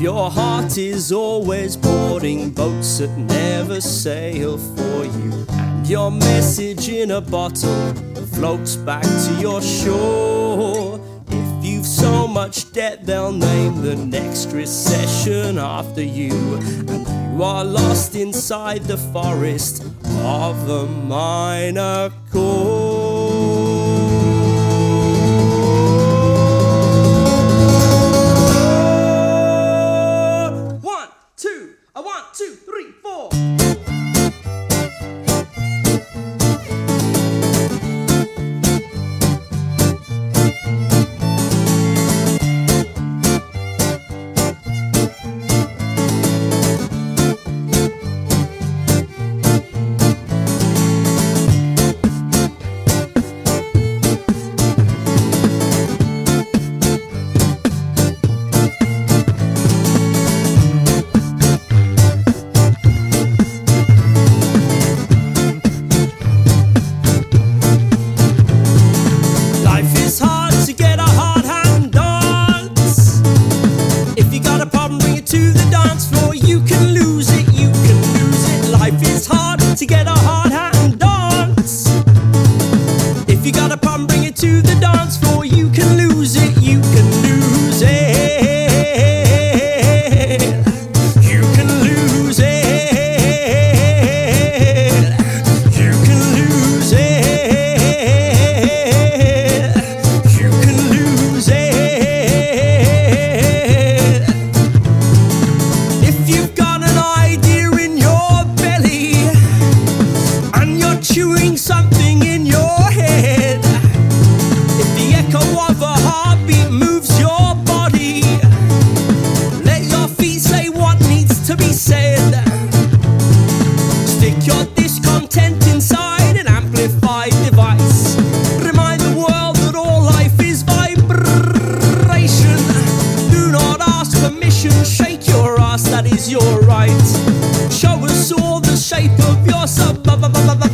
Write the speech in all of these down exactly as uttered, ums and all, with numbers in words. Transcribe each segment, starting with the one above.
your heart is always boarding boats that never sail for you, and your message in a bottle floats back to your shore. If you've so much debt, they'll name the next recession after you, and you are lost inside the forest of the minor chord. One, two, a one, two, three, four. To get a hard hat and dance. If you got a problem, bring it to the dance floor. You can lose it, you can lose it. You can lose it. You can lose it. You can lose it. If you've got an idea in your belly, chewing something in your head, if the echo of a heartbeat moves your body, let your feet say what needs to be said. Stick your discontent inside an amplified device. Remind the world that all life is vibration. Do not ask permission, shake your ass, that is your right. Show us all the shape of your subversion.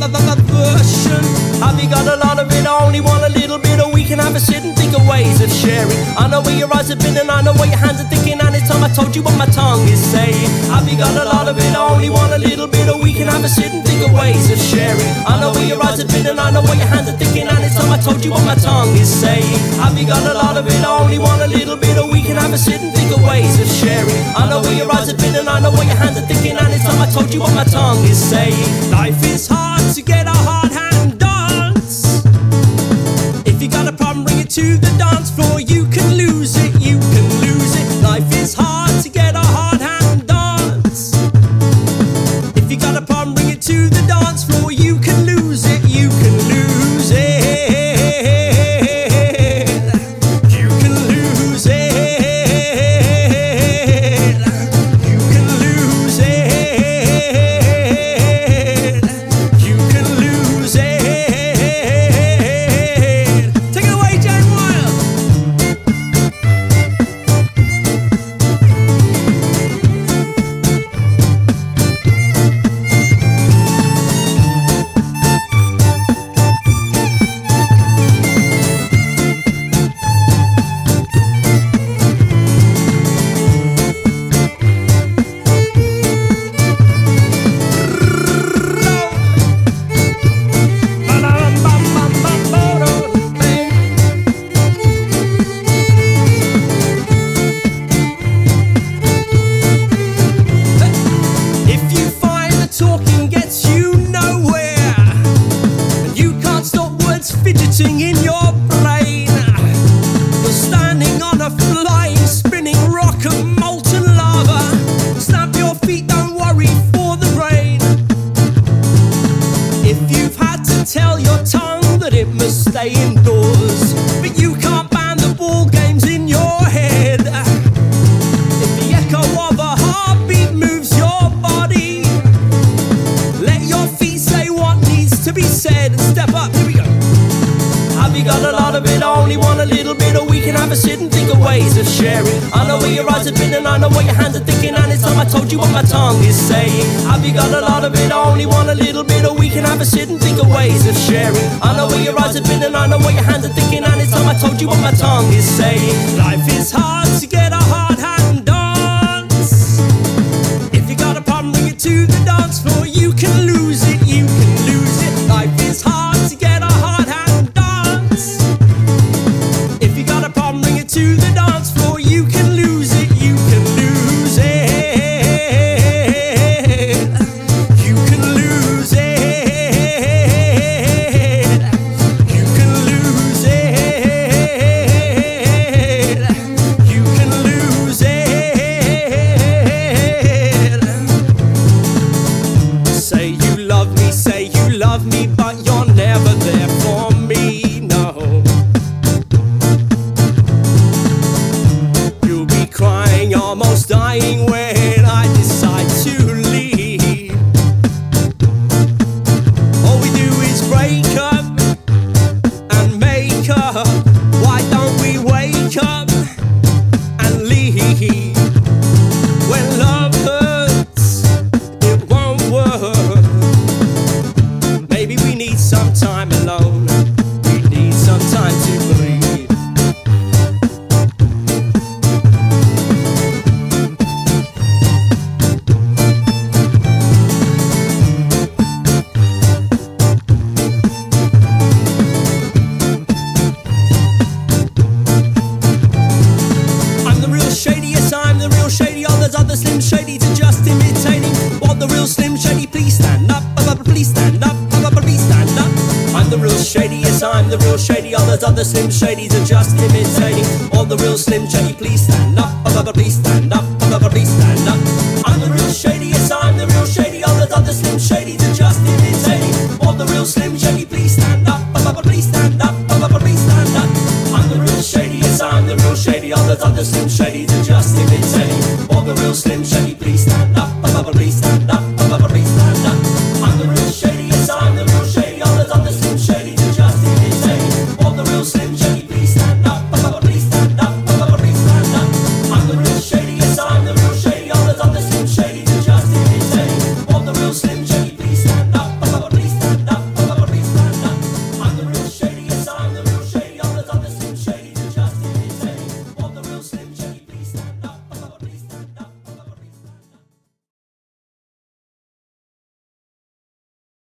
Have you got a lot of it, I only want a little bit, or we can have a sit and think of ways of sharing. I know where your eyes have been and I know where your hands are thinking, and it's time I told you what my tongue is saying. Have you got a lot of it, I only want a little bit, or we can have a sit and think of ways of sharing. I know where your eyes have been and I know where your hands are thinking, and it's time I told you what my tongue is saying. Have you got a lot of it, I only want a little bit, or we can have a sit and think of ways of sharing. I know where your eyes have been and I know where your hands are thinking, and it's time I told you what my tongue is saying. Life is hard to get a hard hand dance. If you got a problem, bring it to the dance floor. You can lose it, you can lose it. Life is hard to get a hard hand dance. If you got a problem, bring it to the dance floor. You can lose it, you can lose it. You can lose it. You can lose it. You can lose it. Take it away, Jane Wild. Fidgeting in your brain, you're standing on a flying, spinning rock of molten lava. Snap your feet, don't worry for the rain. If you've had to tell your tongue that it must stay indoors, but you can't ban the ball games in your head. If the echo of a heartbeat moves your body, let your feet say what needs to be said and step up. Here we go. Have you got a lot of it, I only want a little bit, or we can have a sit and think of ways of sharing. I know where your eyes have been and I know where your hands are thinking, and it's time I told you what my tongue is saying. Have you got a lot of it, I only want a little bit, or we can have a sit and think of ways of sharing. I know where your eyes have been and I know where your hands are thinking, and it's time I told you what my tongue is saying. Life is hard to get a hard hand dance. some time alone. We need some time to breathe. I'm the real shady, yes I'm the real shady. All those other Slim Shadys are just imitating. While the real Slim Shady, please stand up, up, up, please stand up, up, up, please stand up. I'm the real shady, yes I'm the real shady. All those other Slim Shadys are just imitating. All the real Slim Shady, please stand up, up, up, please stand up, up, up, please stand up. I'm the real shady, yes I'm the real shady. All those other Slim Shadys are just imitating. All the real Slim Shady, please stand up, up, up, please stand up, up, up, please stand up. I'm the real shady, yes I'm the real shady. All those other Slim Shadys are just imitating. All the real Slim Shady.